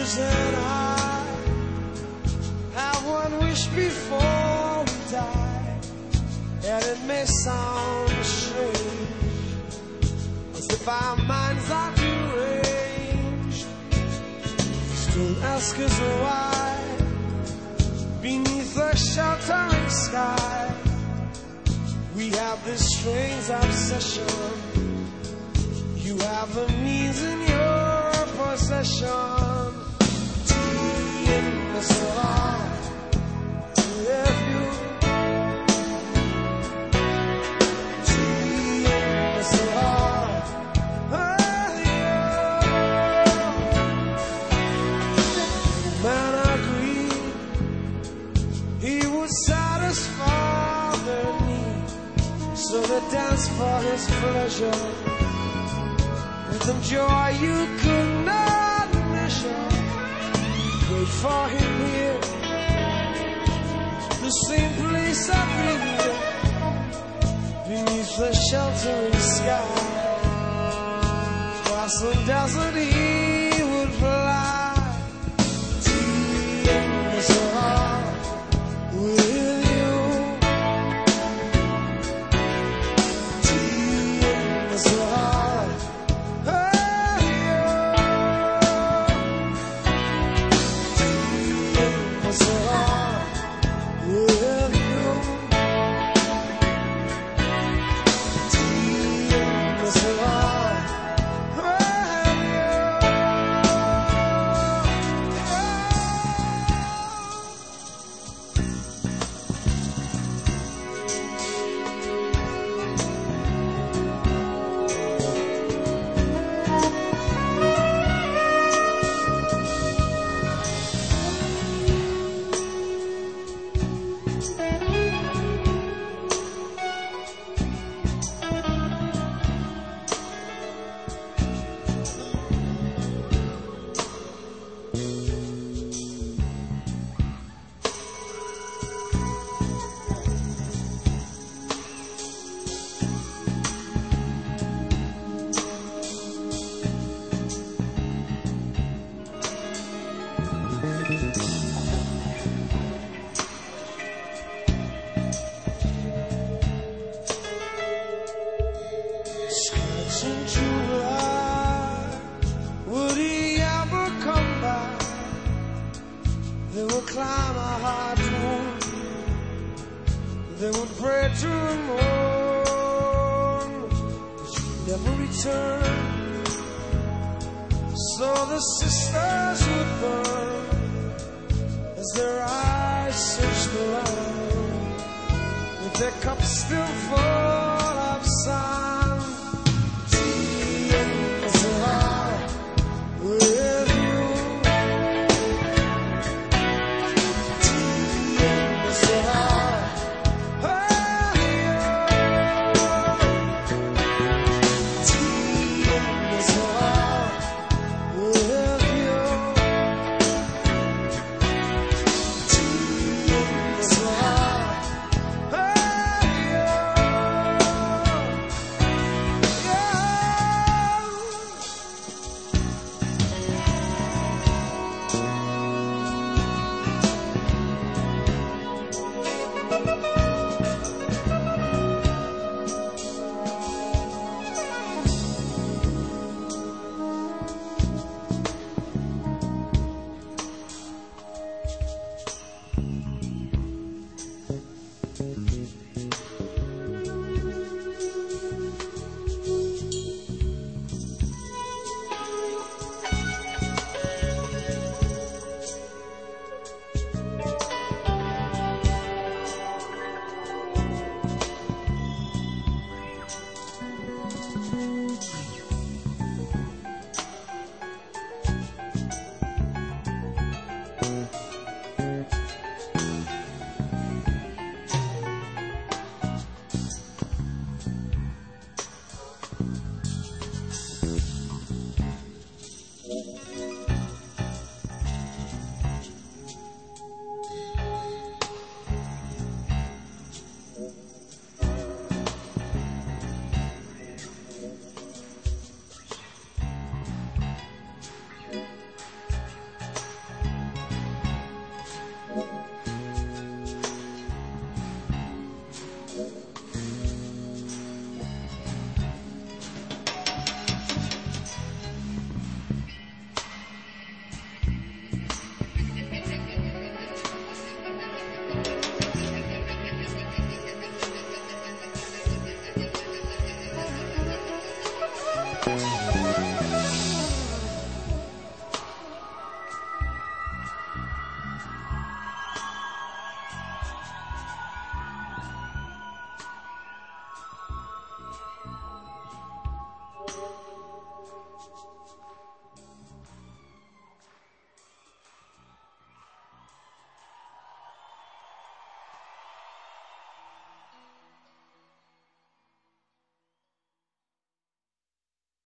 and I have one wish before we die, and it may sound strange, as if our minds are deranged. Still ask us why, beneath the sheltering sky, we have this strange obsession. You have the means in your possession. Tea in the heart with you. Tea in the heart with you. Man agreed he would satisfy their need, so they dance for his pleasure with a joy you could not measure. Wait for him here, the same place every year, beneath the sheltering sky. Across the desert he would fly. Tea in his heart with you. Tea in his heart.